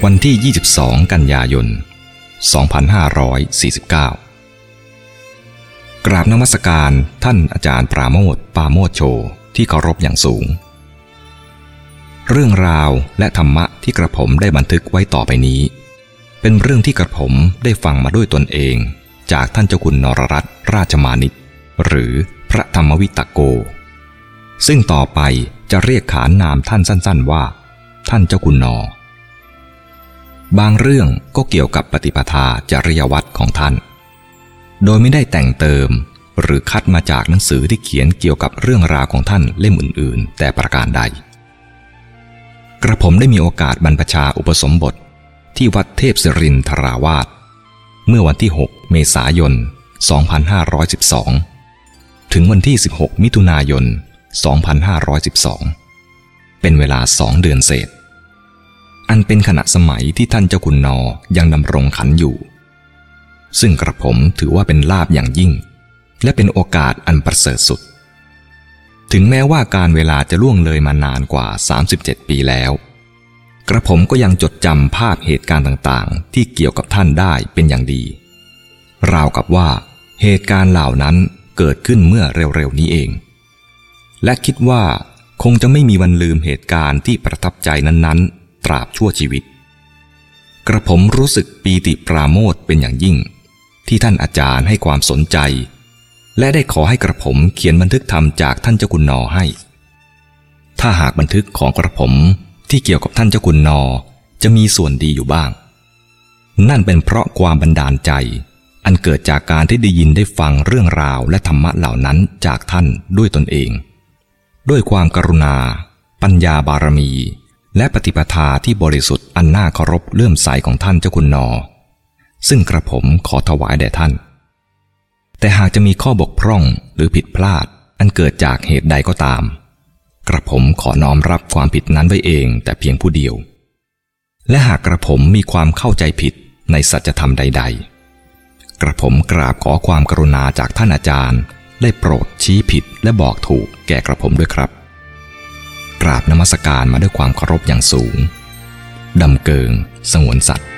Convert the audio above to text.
วันที่ 22 กันยายน 2549 กราบนมัสการท่านอาจารย์ปราโมทย์ ปาโมทโชที่เคารพอย่างสูงเรื่องราวและธรรมะที่กระผมได้บันทึกไว้ต่อไปนี้เป็นเรื่องที่กระผมได้ฟังมาด้วยตนเองจากท่านเจ้าคุณนรรัตน์ราชมานิตหรือพระธรรมวิตโกซึ่งต่อไปจะเรียกขานนามท่านสั้นๆว่าท่านเจ้าคุณนบางเรื่องก็เกี่ยวกับปฏิปทาจริยวัตรของท่านโดยไม่ได้แต่งเติมหรือคัดมาจากหนังสือที่เขียนเกี่ยวกับเรื่องราวของท่านเล่มอื่นๆแต่ประการใดกระผมได้มีโอกาสบรรพชาอุปสมบทที่วัดเทพศิรินทราวาสเมื่อวันที่ 6 เมษายน 2512 ถึงวันที่ 16 มิถุนายน 2512 เป็นเวลา2 เดือนเศษอันเป็นขณะสมัยที่ท่านเจ้าคุณนยังดำรงขันอยู่ซึ่งกระผมถือว่าเป็นลาภอย่างยิ่งและเป็นโอกาสอันประเสริฐสุดถึงแม้ว่าการเวลาจะล่วงเลยมานานกว่า37 ปีแล้วกระผมก็ยังจดจำภาพเหตุการณ์ต่างๆที่เกี่ยวกับท่านได้เป็นอย่างดีราวกับว่าเหตุการณ์เหล่านั้นเกิดขึ้นเมื่อเร็วๆนี้เองและคิดว่าคงจะไม่มีวันลืมเหตุการณ์ที่ประทับใจนั้นๆตราบชั่วชีวิตกระผมรู้สึกปีติปราโมทย์เป็นอย่างยิ่งที่ท่านอาจารย์ให้ความสนใจและได้ขอให้กระผมเขียนบันทึกธรรมจากท่านเจ้าคุณนให้ถ้าหากบันทึกของกระผมที่เกี่ยวกับท่านเจ้าคุณนจะมีส่วนดีอยู่บ้างนั่นเป็นเพราะความบันดาลใจอันเกิดจากการที่ได้ยินได้ฟังเรื่องราวและธรรมะเหล่านั้นจากท่านด้วยตนเองด้วยความกรุณาปัญญาบารมีและปฏิปทาที่บริสุทธิ์อันน่าเคารพเลื่อมใสของท่านเจ้าคุณนซึ่งกระผมขอถวายแด่ท่านแต่หากจะมีข้อบกพร่องหรือผิดพลาดอันเกิดจากเหตุใดก็ตามกระผมขอน้อมรับความผิดนั้นไว้เองแต่เพียงผู้เดียวและหากกระผมมีความเข้าใจผิดในสัจธรรมใดๆกระผมกราบขอความกรุณาจากท่านอาจารย์ได้โปรดชี้ผิดและบอกถูกแก่กระผมด้วยครับกราบนมัสการมาด้วยความเคารพอย่างสูงดำเกิงสงวนสัตย์